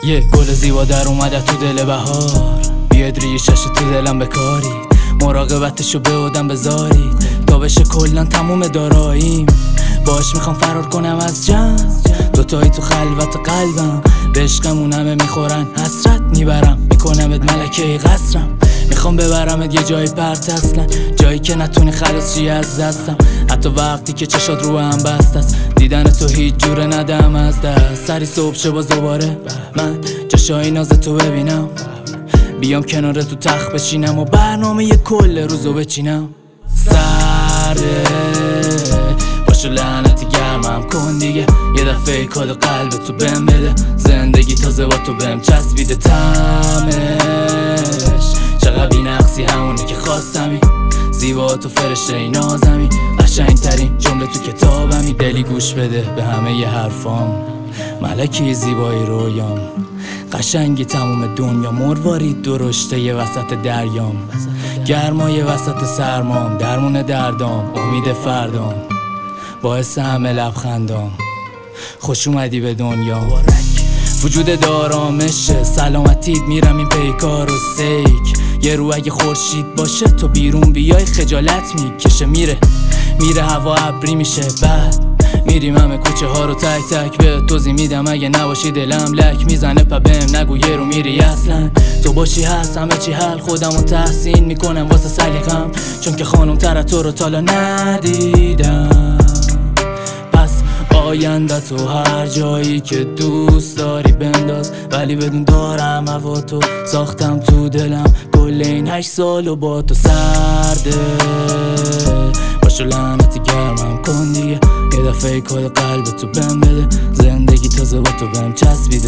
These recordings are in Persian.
یه گل زیبا در اومده تو دل بهار، بیاد ریشش تو دلم بکارید، مراقبتشو به آدم بذارید تا بشه کلن تموم داراییم. باش میخوام فرار کنم از جمع، دوتایی تو خلوت قلبم، به عشقمون همه میخورن حسرت، میبرم میکنمت ملکه قصرم، میخوام ببرمت یه جای پرت اصلا، جایی که نتونی خلاص چی از دستم، حتی وقتی که چشات رو هم بست است، دیدن تو هیچ جوره ندم از دست. سری صبح شه باز دوباره من جاشای ناز تو ببینم، بیام کنار تو تخت بشینم و برنامه یه کل روزو بچینم. سرده باشو لعنتی گرمم کن دیگه، یه دفعه کل قلب تو بهم بده، زندگی تازه با تو بهم چسبیده تمش، چقدر بی‌نقصی همونی که خواستمی، زیبا تو فرشته نازمی، قشنگترین جمله تو کتابمی، دلی گوش بده به همه ی حرفام، ملکی زیبایی رویام، قشنگی تموم دنیا، مروارید درشته یه وسط دریام، گرمای وسط سرمام، درمون دردام، امید فردام، باعث همه لبخندام، خوش اومدی به دنیا، وجود دارامشه، سلامتیت میرم این پیکار و سیک، یه رو اگه خورشید باشه تو بیرون بیای خجالت میکشه، میره هوا ابری میشه، بعد میریم همه کوچه ها رو تک تک به توضیح میدم، اگه نباشی دلم لک میزنه بهم نگو یه رو میری اصلا، تو باشی هست همه چی حل، خودمو تحسین میکنم واسه سلیقم، چون که خانم تر تو رو تالا ندیدم، پس آینده تو هر جایی که دوست داری بنداز، ولی بدون دارم هوا تو ساختم تو دلم، کل این 8 سالو با تو سرده، باشو لعنتی گرمم کن دیگه، یه دفعه کل قلب تو بهم بده، زندگی تازه با تو بهم چسبیده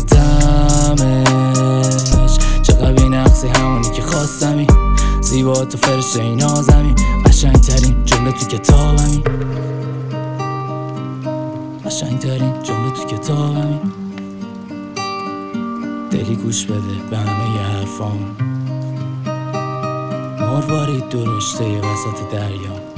تمش، چقدر بی‌نقصی همونی که خواستمی، زیبا تو فرشته نازمی، قشنگترین جمله تو کتابمی، قشنگترین جمله تو کتابمی، دلی گوش بده به همه ی حرفام، مروارید درشته یه وسط دریا.